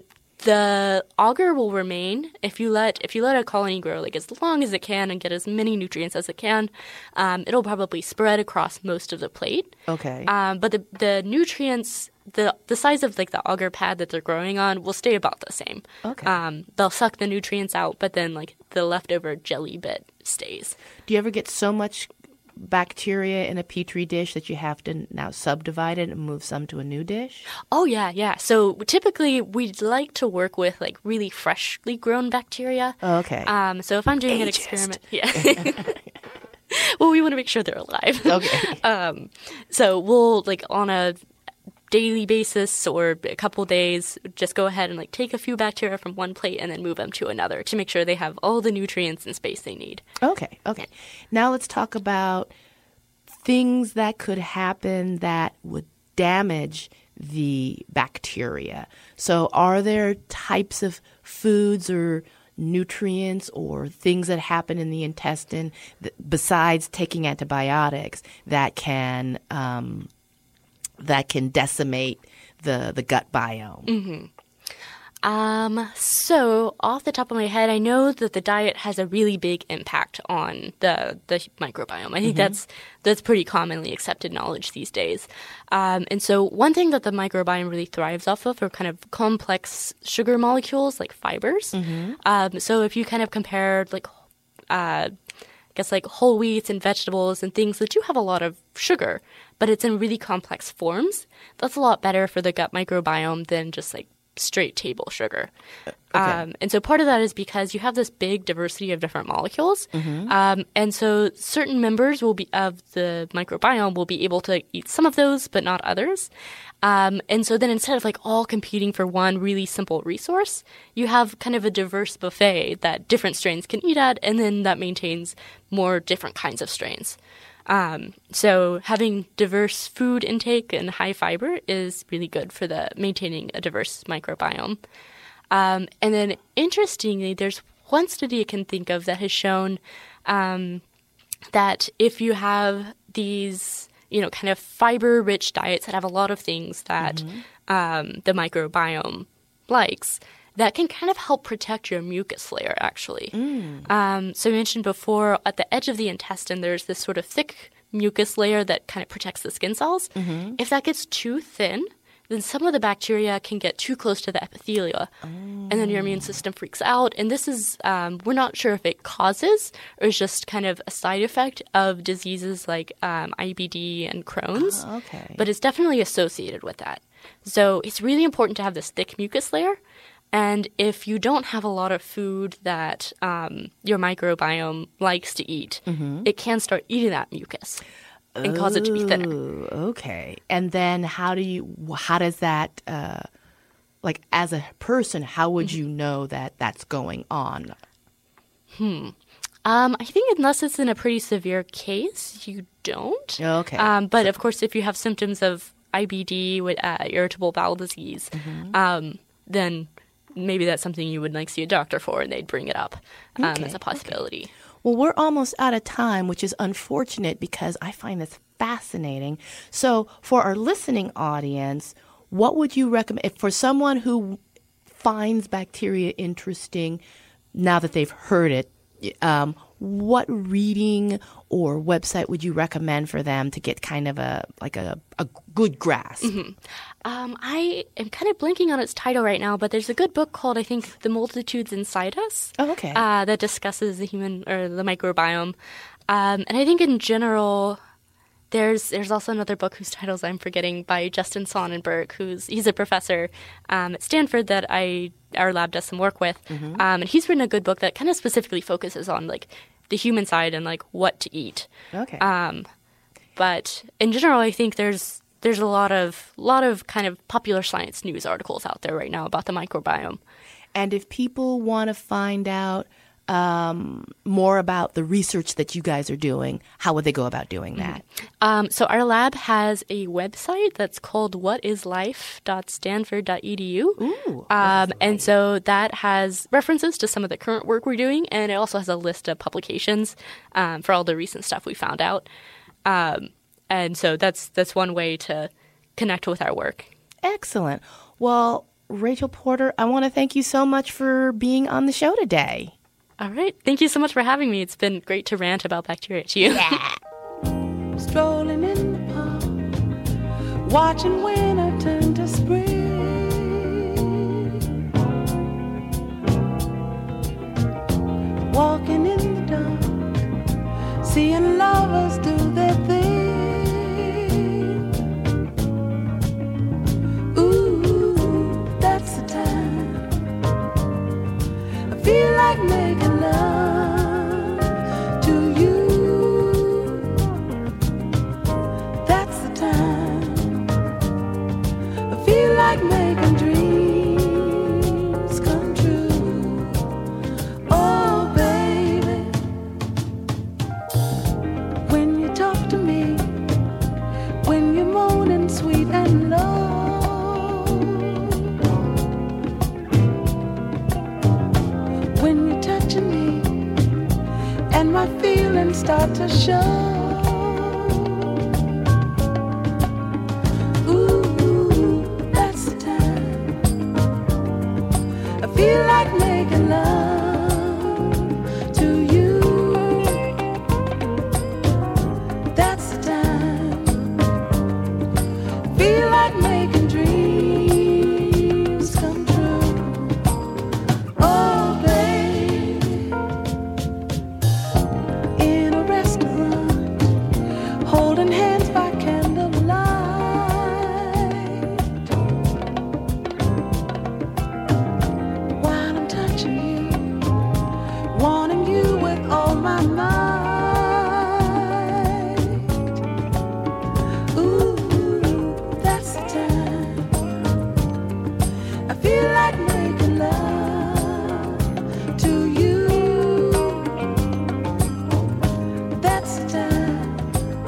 the agar will remain if you let if you let a colony grow like as long as it can and get as many nutrients as it can. Um, it'll probably spread across most of the plate. Okay. Um, but the the nutrients, the the size of like the agar pad that they're growing on will stay about the same. Okay. Um, they'll suck the nutrients out, but then like the leftover jelly bit stays. Do you ever get so much bacteria in a petri dish that you have to now subdivide it and move some to a new dish? Oh yeah, yeah. So typically we'd like to work with like really freshly grown bacteria. Oh, okay. Um, so if I'm doing an Ageist. experiment, yeah. Well, we want to make sure they're alive. Okay. um, so we'll like on a daily basis or a couple days, just go ahead and like take a few bacteria from one plate and then move them to another to make sure they have all the nutrients and space they need. Okay, okay. Now let's talk about things that could happen that would damage the bacteria. So are there types of foods or nutrients or things that happen in the intestine that, besides taking antibiotics that can um, that can decimate the, the gut biome? Mm-hmm. Um, so off the top of my head, I know that the diet has a really big impact on the, the microbiome. I think Mm-hmm. that's, that's pretty commonly accepted knowledge these days. Um, and so one thing that the microbiome really thrives off of are kind of complex sugar molecules like fibers. Mm-hmm. Um, so if you kind of compare like, uh, I guess like whole wheats and vegetables and things that do have a lot of sugar, but it's in really complex forms, that's a lot better for the gut microbiome than just like straight table sugar. Um, and so part of that is because you have this big diversity of different molecules. Um, and so certain members will be of the microbiome will be able to eat some of those, but not others. Um, and so then instead of like all competing for one really simple resource, you have kind of a diverse buffet that different strains can eat at, and then that maintains more different kinds of strains. Um, so having diverse food intake and high fiber is really good for the maintaining a diverse microbiome. Um, and then interestingly, there's one study I can think of that has shown um, that if you have these, you know, kind of fiber-rich diets that have a lot of things that mm-hmm. um, the microbiome likes, that can kind of help protect your mucus layer, actually. Mm. Um, so I mentioned before, at the edge of the intestine, there's this sort of thick mucus layer that kind of protects the skin cells. Mm-hmm. If that gets too thin, then some of the bacteria can get too close to the epithelia, oh. and then your immune system freaks out. And this is, um, we're not sure if it causes or is just kind of a side effect of diseases like um, I B D and Crohn's, oh, okay. but it's definitely associated with that. So it's really important to have this thick mucus layer. And if you don't have a lot of food that um, your microbiome likes to eat, mm-hmm. it can start eating that mucus and cause it to be thinner. Okay. And then how do you, how does that, uh, like as a person, how would you know that that's going on? Hmm. Um, I think unless it's in a pretty severe case, you don't. Okay. Um, but so, of course, if you have symptoms of I B D with uh, irritable bowel disease, mm-hmm. um, then maybe that's something you would like see a doctor for, and they'd bring it up um, okay, as a possibility. Okay. Well, we're almost out of time, which is unfortunate because I find this fascinating. So for our listening audience, what would you recommend if for someone who finds bacteria interesting now that they've heard it, um, what reading or website would you recommend for them to get kind of a like a, a good grasp? Mm-hmm. Um, I am kind of blanking on its title right now, but there's a good book called, I think, The Multitudes Inside Us. Oh, okay. Uh, that discusses the human or the microbiome. Um, and I think in general, there's there's also another book whose titles I'm forgetting by Justin Sonnenberg, who's he's a professor um, at Stanford that I our lab does some work with. Mm-hmm. Um, and he's written a good book that kind of specifically focuses on like the human side and like what to eat. Okay. Um, but in general, I think there's there's a lot of lot of kind of popular science news articles out there right now about the microbiome. And if people want to find out um, more about the research that you guys are doing, how would they go about doing that? Mm-hmm. Um, so our lab has a website that's called what is life dot stanford dot e d u. Ooh, um, and so that has references to some of the current work we're doing, and it also has a list of publications um, for all the recent stuff we found out. Um, and so that's that's one way to connect with our work. Excellent. Well, Rachel Porter, I want to thank you so much for being on the show today. All right. Thank you so much for having me. It's been great to rant about bacteria to you. Yeah. Strolling in the park, watching winter turn to spring. Walking in the dark, seeing lovers do their thing. Ooh, that's the time I feel like making love to you. That's the time I feel like making dreams come true. Oh, baby, when you talk to me, when you're moaning sweet and low, when you're touching me and my feelings start to show. Ooh, that's the time I feel like making love to you. That's the time I feel like making dreams come true. Oh, baby, in a restaurant, holding hands by candlelight, while I'm touching you, wanting you with all my might. Ooh, that's the time I feel like making love to you. That's the time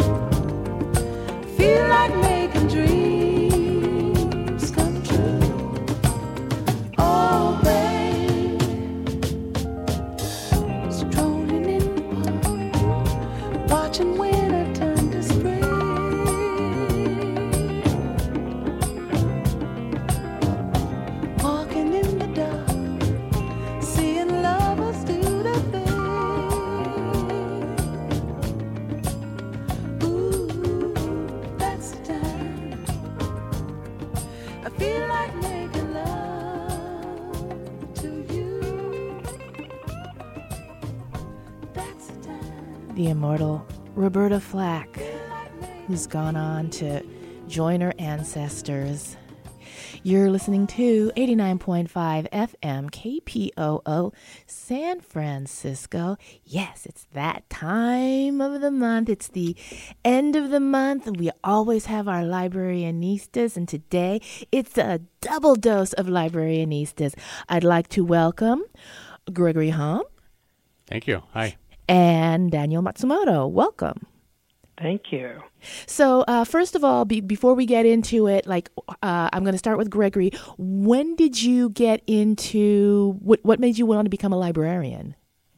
the immortal Roberta Flack, who's gone on to join her ancestors. You're listening to eighty-nine point five F M K P O O San Francisco. Yes, it's that time of the month. It's the end of the month. We always have our Librarianistas, and today it's a double dose of Librarianistas. I'd like to welcome Gregory Hom. Thank you. Hi. And Daniel Matsumoto. Welcome. Thank you. So, uh, first of all, be, before we get into it, like, uh, I'm going to start with Gregory. When did you get into, what, what made you want to become a librarian?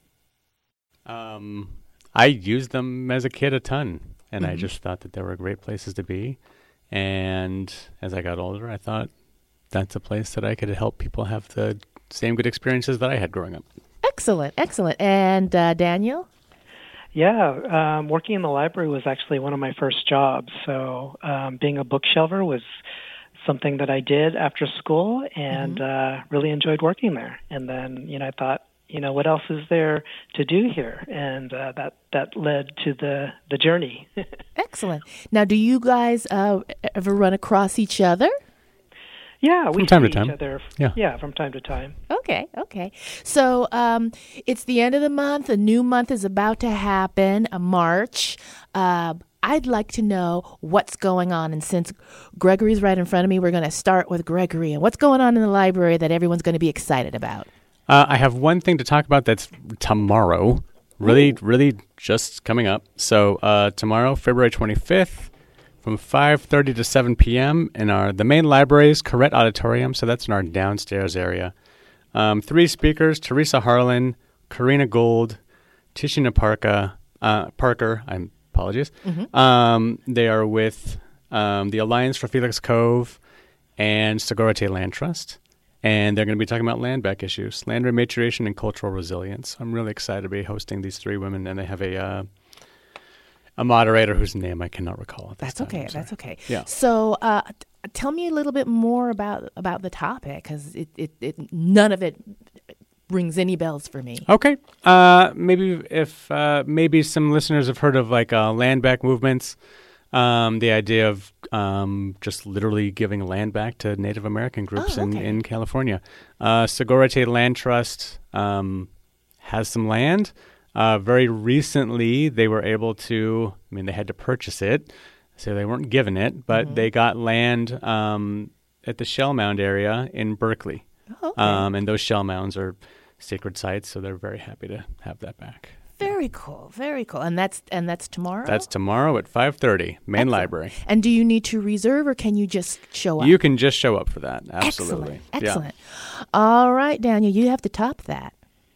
Um, I used them as a kid a ton, and Mm-hmm. I just thought that they were great places to be. And as I got older, I thought that's a place that I could help people have the same good experiences that I had growing up. Excellent, excellent. And uh, Daniel? Yeah, um, working in the library was actually one of my first jobs. So um, being a bookshelver was something that I did after school, and mm-hmm. uh, really enjoyed working there. And then, you know, I thought, you know, what else is there to do here? And uh, that that led to the the journey. Excellent. Now, do you guys uh, ever run across each other? Yeah, we from time see to time. each other. Yeah. yeah, from time to time. Okay, okay. So um, it's the end of the month. A new month is about to happen, a March. Uh, I'd like to know what's going on. And since Gregory's right in front of me, we're going to start with Gregory. And what's going on in the library that everyone's going to be excited about? Uh, I have one thing to talk about that's tomorrow. Really, Ooh. really just coming up. So uh, tomorrow, February twenty-fifth, from five thirty to seven p.m. in our the main library's Corrette Auditorium, so that's in our downstairs area. Um, three speakers: Teresa Harlan, Karina Gold, Tishina Parker. Uh, Parker, I apologize. Mm-hmm. Um, they are with um, the Alliance for Felix Cove and Segurite Land Trust, and they're going to be talking about land back issues, land rematriation, and cultural resilience. I'm really excited to be hosting these three women, and they have a uh, a moderator whose name I cannot recall at this That's time. okay. That's okay. Yeah. So, uh, t- tell me a little bit more about about the topic, because it, it, it none of it rings any bells for me. Okay. Uh, maybe if uh, maybe some listeners have heard of like uh, land back movements. Um, the idea of um, just literally giving land back to Native American groups oh, okay. in, in California. Uh, Segurite Land Trust um, has some land. Uh, very recently, they were able to, I mean, they had to purchase it, so they weren't given it, but mm-hmm. they got land um, at the Shell Mound area in Berkeley. Oh, okay. Um, and those Shell Mounds are sacred sites, so they're very happy to have that back. Very cool, very cool. And that's and that's tomorrow? That's tomorrow at five thirty, main Excellent. Library. And do you need to reserve, or can you just show up? You can just show up for that, absolutely. Excellent, excellent. Yeah. All right, Daniel, you have to top that.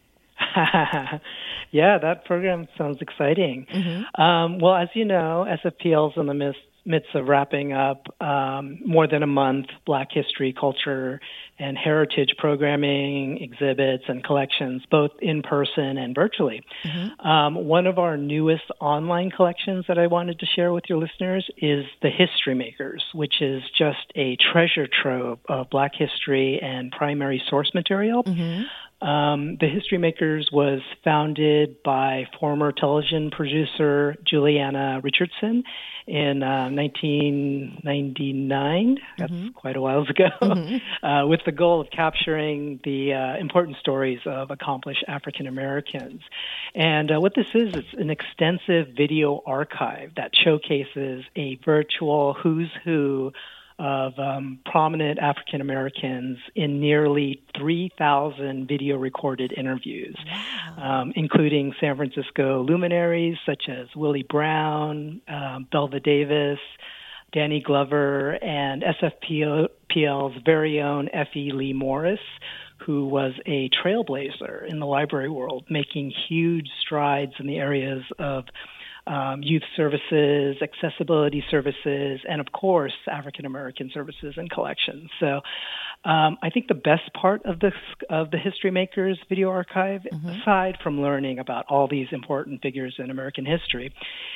Yeah, that program sounds exciting. Mm-hmm. Um, well, as you know, S F P L's in the midst, midst of wrapping up um, more than a month Black history, culture, and heritage programming, exhibits, and collections, both in person and virtually. Mm-hmm. Um, one of our newest online collections that I wanted to share with your listeners is The History Makers, which is just a treasure trove of Black history and primary source material. Mm-hmm. Um, the History Makers was founded by former television producer Juliana Richardson in uh, nineteen ninety-nine. That's mm-hmm. quite a while ago, mm-hmm. uh, with the goal of capturing the uh, important stories of accomplished African Americans. And uh, what this is, it's an extensive video archive that showcases a virtual who's who of um, prominent African Americans in nearly three thousand video recorded interviews, wow. um, including San Francisco luminaries such as Willie Brown, um, Belva Davis, Danny Glover, and S F P L's very own Effie Lee Morris, who was a trailblazer in the library world, making huge strides in the areas of Um, youth services, accessibility services, and of course, African American services and collections. So um, I think the best part of the, of the History Makers video archive, mm-hmm. aside from learning about all these important figures in American history,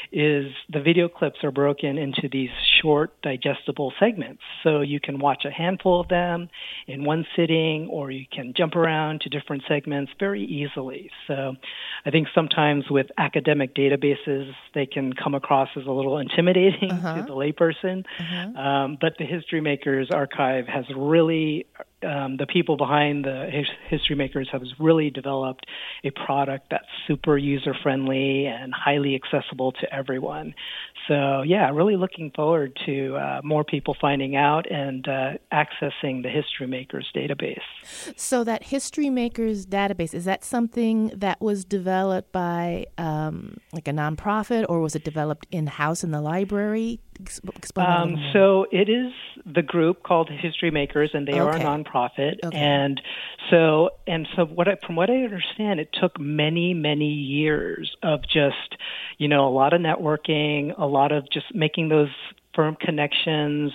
is the video clips are broken into these short, digestible segments. So you can watch a handful of them in one sitting, or you can jump around to different segments very easily. So I think sometimes with academic databases, they can come across as a little intimidating uh-huh. to the layperson. Uh-huh. Um, but the History Makers Archive has really Um, the people behind the History Makers have really developed a product that's super user-friendly and highly accessible to everyone. So, yeah, really looking forward to uh, more people finding out and uh, accessing the History Makers database. So that History Makers database, is that something that was developed by um, like a nonprofit, or was it developed in-house in the library? Explain um, so it is the group called History Makers, and they okay. are a nonprofit. Okay. And so, and so, what I, from what I understand, it took many, many years of just, you know, a lot of networking, a lot of just making those firm connections,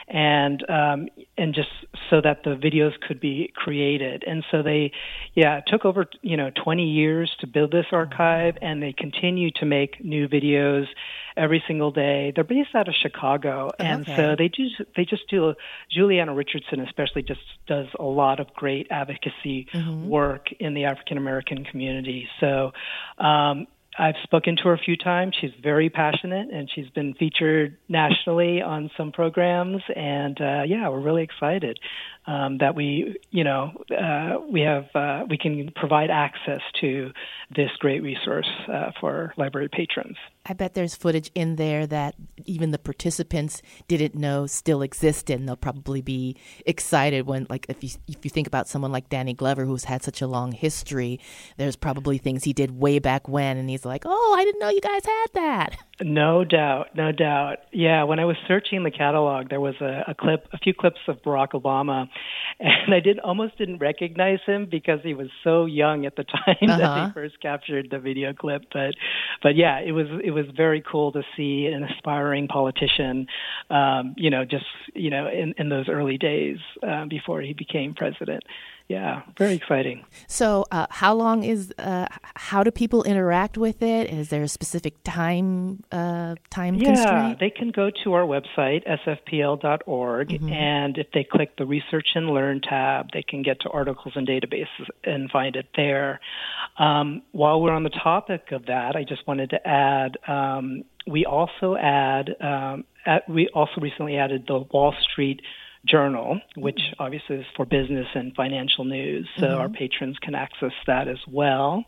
and um, and just so that the videos could be created. And so they, yeah, it took over, you know, twenty years to build this archive, and they continue to make new videos every single day. They're based out of Chicago, and okay. so they just they just do. Juliana Richardson especially just does a lot of great advocacy mm-hmm. work in the African American community. So. Um, I've spoken to her a few times. She's very passionate, and she's been featured nationally on some programs. And uh, yeah, we're really excited um, that we, you know, uh, we have uh, we can provide access to this great resource uh, for library patrons. I bet there's footage in there that even the participants didn't know still existed, and they'll probably be excited when, like, if you if you think about someone like Danny Glover, who's had such a long history, there's probably things he did way back when, and he's like, oh, I didn't know you guys had that. No doubt, no doubt. Yeah, when I was searching the catalog, there was a, a clip, a few clips of Barack Obama, and I did almost didn't recognize him because he was so young at the time uh-huh. that they first captured the video clip. But, but yeah, it was it was very cool to see an aspiring politician, um, you know, just you know, in, in those early days uh, before he became president. Yeah, very exciting. So uh, how long is, uh, how do people interact with it? Is there a specific time uh, time yeah, constraint? Yeah, they can go to our website, S F P L dot org, mm-hmm. and if they click the Research and Learn tab, they can get to articles and databases and find it there. Um, while we're on the topic of that, I just wanted to add, um, we also add, um, at, we also recently added the Wall Street Journal, which obviously is for business and financial news, so mm-hmm. our patrons can access that as well.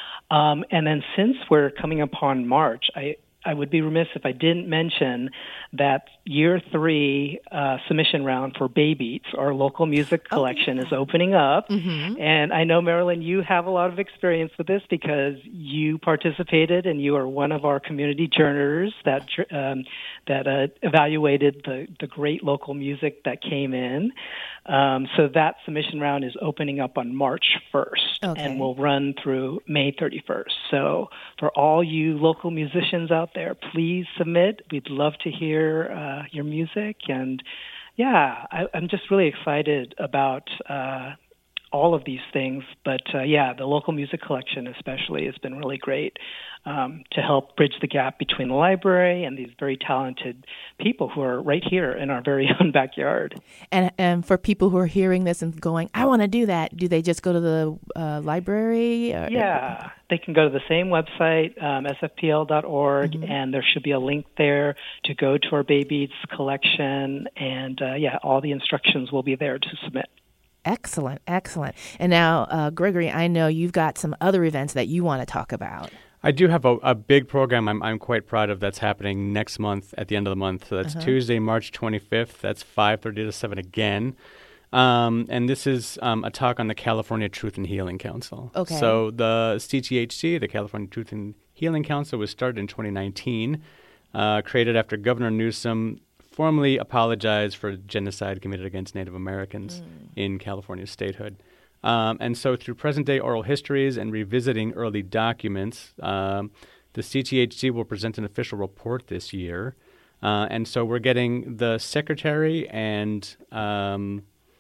Um, and then since we're coming upon March, I, I would be remiss if I didn't mention that year three uh, submission round for Bay Beats, our local music collection, oh, yeah. is opening up. Mm-hmm. And I know, Marilyn, you have a lot of experience with this because you participated and you are one of our community journers that um, that uh, evaluated the, the great local music that came in. Um, so that submission round is opening up on March first okay. and will run through May thirty-first. So for all you local musicians out there, please submit. We'd love to hear uh, your music. And yeah, I, I'm just really excited about uh, all of these things. But uh, yeah, the local music collection especially has been really great um, to help bridge the gap between the library and these very talented people who are right here in our very own backyard. And, and for people who are hearing this and going, I want to do that, do they just go to the uh, library? Or, yeah, they can go to the same website, um, S F P L dot org, mm-hmm. and there should be a link there to go to our Bay Beats collection. And uh, yeah, all the instructions will be there to submit. Excellent, excellent. And now, uh, Gregory, I know you've got some other events that you want to talk about. I do have a, a big program I'm I'm quite proud of that's happening next month at the end of the month. So that's uh-huh. Tuesday, March twenty-fifth. That's five thirty to seven again. Um, and this is um, a talk on the California Truth and Healing Council. Okay. So the C T H C, the California Truth and Healing Council, was started in twenty nineteen, uh, created after Governor Newsom formally apologized for genocide committed against Native Americans mm. in California's statehood. Um, and so through present-day oral histories and revisiting early documents, um, the C T H C will present an official report this year. Uh, and so we're getting the secretary and um,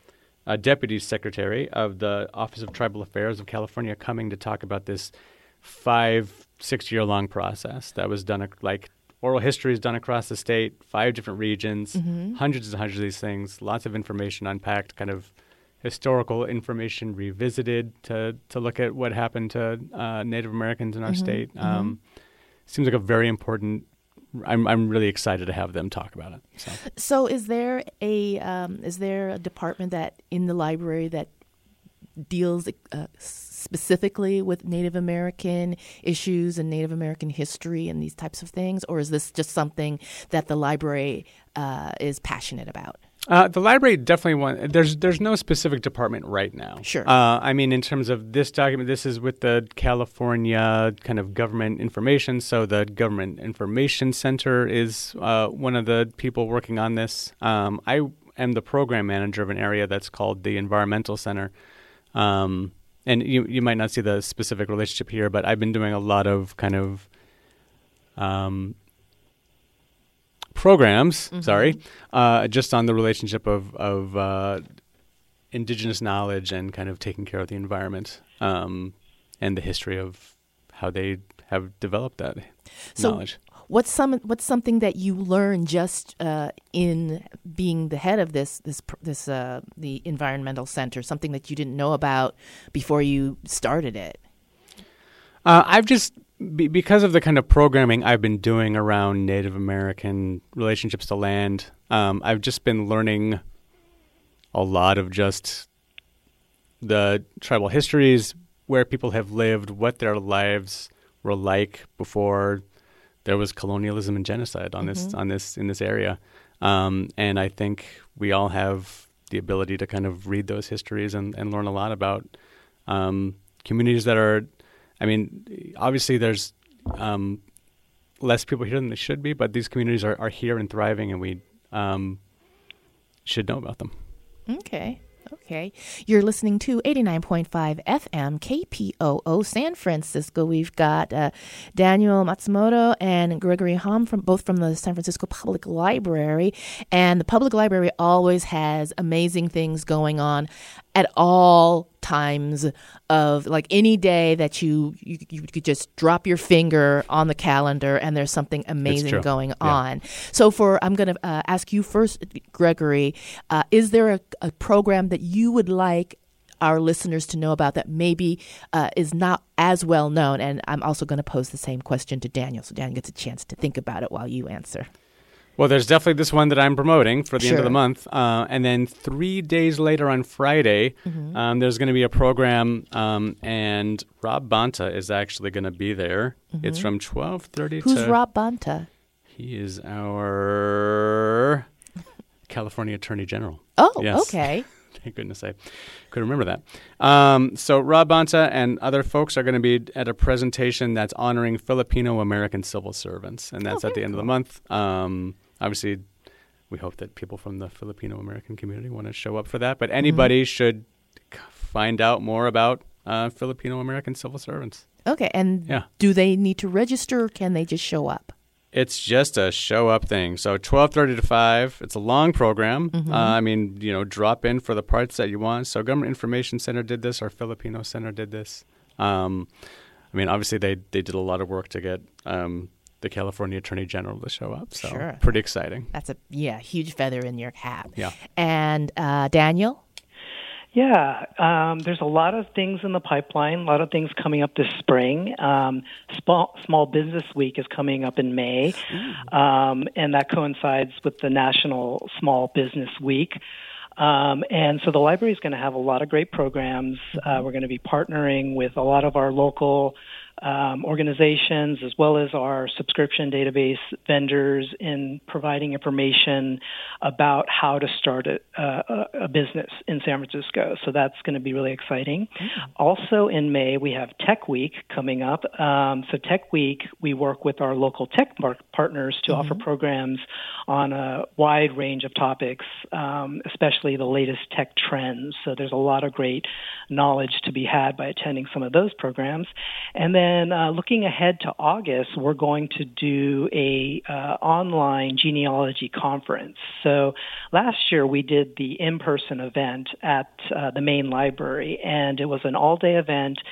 a deputy secretary of the Office of Tribal Affairs of California coming to talk about this five, six-year-long process that was done like oral histories done across the state, five different regions, Mm-hmm. hundreds and hundreds of these things, lots of information unpacked, kind of historical information revisited to to look at what happened to uh, Native Americans in our Mm-hmm. state. Um, seems like a very important. I'm I'm really excited to have them talk about it. So. So, is there a um, is there a department that in the library that deals uh, specifically with Native American issues and Native American history and these types of things, or is this just something that the library uh, is passionate about? Uh, the library definitely want. There's there's no specific department right now. Sure. Uh, I mean, in terms of this document, this is with the California kind of government information. So the Government Information Center is uh, one of the people working on this. Um, I am the program manager of an area that's called the Environmental Center. Um, and you you might not see the specific relationship here, but I've been doing a lot of kind of um, programs, Mm-hmm. sorry, uh, just on the relationship of, of uh, indigenous knowledge and kind of taking care of the environment um, and the history of how they have developed that So knowledge. What's some what's something that you learned just uh, in being the head of this this pr- this uh, the environmental center? Something that you didn't know about before you started it? Uh, I've just be, because of the kind of programming I've been doing around Native American relationships to land, um, I've just been learning a lot of just the tribal histories, where people have lived, what their lives were like before there was colonialism and genocide on this on this in this area. Um, and I think we all have the ability to kind of read those histories and, and learn a lot about um, communities that are, I mean, obviously there's um, less people here than there should be, but these communities are, are here and thriving, and we um, should know about them. Okay. Okay. You're listening to eighty-nine point five F M K P O O San Francisco. We've got uh, Daniel Matsumoto and Gregory Hom from both from the San Francisco Public Library. And the Public Library always has amazing things going on at all times of like any day that you, you you could just drop your finger on the calendar and there's something amazing true. going Yeah. on. So for I'm going to uh, ask you first, Gregory, uh, is there a, a program that you would like our listeners to know about that maybe uh, is not as well known? And I'm also going to pose the same question to Daniel, so Daniel gets a chance to think about it while you answer. Well, there's definitely this one that I'm promoting for the end Sure. of the month. Uh, and then three days later on Friday, Mm-hmm. um, there's going to be a program, um, and Rob Bonta is actually going to be there. It's from twelve thirty Mm-hmm. Who's to... Rob Bonta? He is our California Attorney General. Oh, Yes. okay. Thank goodness I could remember that. Um, so Rob Bonta and other folks are going to be at a presentation that's honoring Filipino-American civil servants, and that's Oh, at the very end of the month. Um, obviously, we hope that people from the Filipino-American community want to show up for that, but anybody should c- find out more about uh, Filipino-American civil servants. Okay. And Yeah. do they need to register or can they just show up? It's just a show-up thing. So twelve thirty to five. It's a long program. Uh, I mean, you know, drop in for the parts that you want. So Government Information Center did this. Our Filipino Center did this. Um, I mean, obviously, they, they did a lot of work to get um, the California Attorney General to show up. So Sure. pretty exciting. That's a, yeah, huge feather in your cap. Yeah. And uh, Daniel? Yeah, um, there's a lot of things in the pipeline, a lot of things coming up this spring. Um, Small, Small Business Week is coming up in May, um, and that coincides with the National Small Business Week. Um, and so the library is going to have a lot of great programs. Uh, we're going to be partnering with a lot of our local um, organizations as well as our subscription database vendors in providing information about how to start a, a, a business in San Francisco. So that's going to be really exciting. Mm-hmm. Also in May, we have Tech Week coming up. Um, so Tech Week, we work with our local tech mar- partners to mm-hmm. offer programs on a wide range of topics, um, especially the latest tech trends. So there's a lot of great knowledge to be had by attending some of those programs. And then And uh, looking ahead to August, we're going to do a uh, online genealogy conference. So last year we did the in-person event at uh, the main library, and it was an all-day event.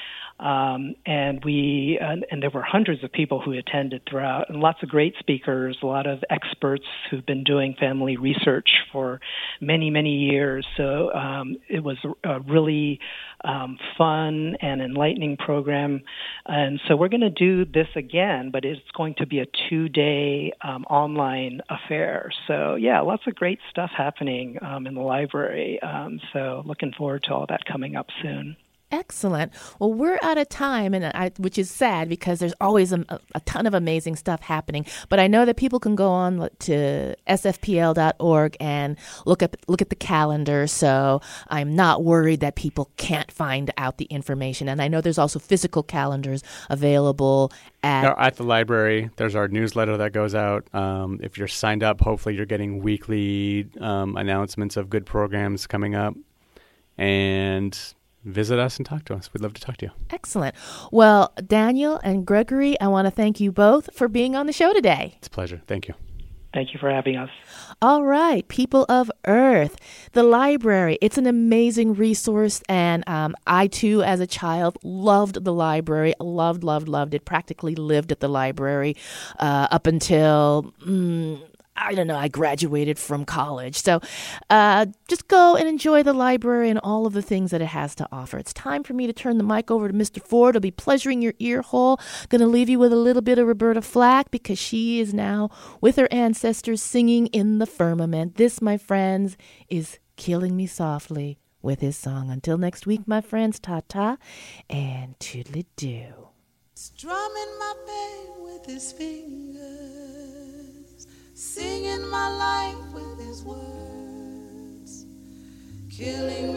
Um, and we and, and there were hundreds of people who attended throughout, and lots of great speakers, a lot of experts who've been doing family research for many, many years. So um, it was a really um, fun and enlightening program. And so we're going to do this again, but it's going to be a two-day um, online affair. So, yeah, lots of great stuff happening um, in the library. Um, so looking forward to all that coming up soon. Excellent. Well, we're out of time, and I, which is sad because there's always a, a ton of amazing stuff happening. But I know that people can go on to S F P L dot org and look up look at the calendar. So I'm not worried that people can't find out the information. And I know there's also physical calendars available at at the library. There's our newsletter that goes out. Um, if you're signed up, hopefully you're getting weekly um, announcements of good programs coming up. And visit us and talk to us. We'd love to talk to you. Excellent. Well, Daniel and Gregory, I want to thank you both for being on the show today. It's a pleasure. Thank you. Thank you for having us. All right, people of Earth, the library, it's an amazing resource. And um, I, too, as a child, loved the library. Loved, loved, loved it. Practically lived at the library uh, up until... Mm, I don't know, I graduated from college. So uh, just go and enjoy the library and all of the things that it has to offer. It's time for me to turn the mic over to Mister Ford. He'll be pleasuring your ear hole. Going to leave you with a little bit of Roberta Flack because she is now with her ancestors singing in the firmament. This, my friends, is Killing Me Softly with his song. Until next week, my friends, ta-ta and toodly-doo. Strumming my pain with his fingers, singing my life with his words, killing